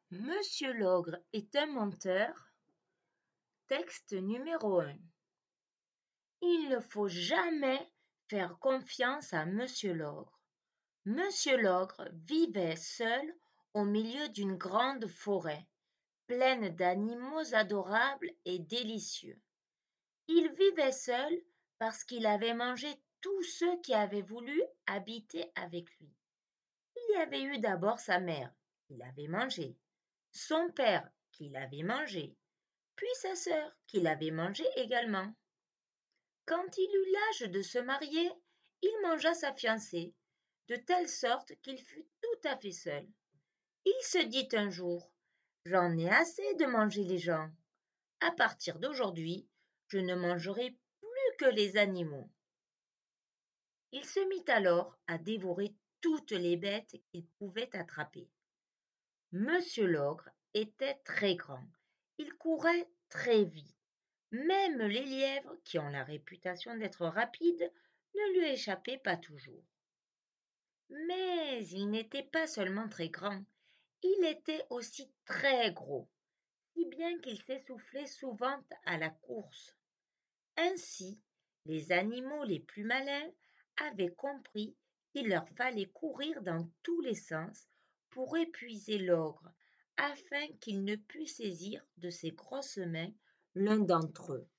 Monsieur l'ogre est un menteur. Texte numéro 1. Il ne faut jamais faire confiance à Monsieur l'ogre. Monsieur l'ogre vivait seul au milieu d'une grande forêt, pleine d'animaux adorables et délicieux. Il vivait seul parce qu'il avait mangé tous ceux qui avaient voulu habiter avec lui. Il y avait eu d'abord sa mère, qu'il avait mangé, son père, qu'il avait mangé, puis sa sœur, qu'il avait mangé également. Quand il eut l'âge de se marier, il mangea sa fiancée, de telle sorte qu'il fut tout à fait seul. Il se dit un jour: J'en ai assez de manger les gens. À partir d'aujourd'hui, je ne mangerai plus que les animaux. Il se mit alors à dévorer toutes les bêtes qu'il pouvait attraper. Monsieur l'ogre était très grand. Il courait très vite. Même les lièvres, qui ont la réputation d'être rapides, ne lui échappaient pas toujours. Mais il n'était pas seulement très grand, il était aussi très gros, si bien qu'il s'essoufflait souvent à la course. Ainsi, les animaux les plus malins avaient compris qu'il leur fallait courir dans tous les sens pour épuiser l'ogre, afin qu'il ne pût saisir de ses grosses mains l'un d'entre eux.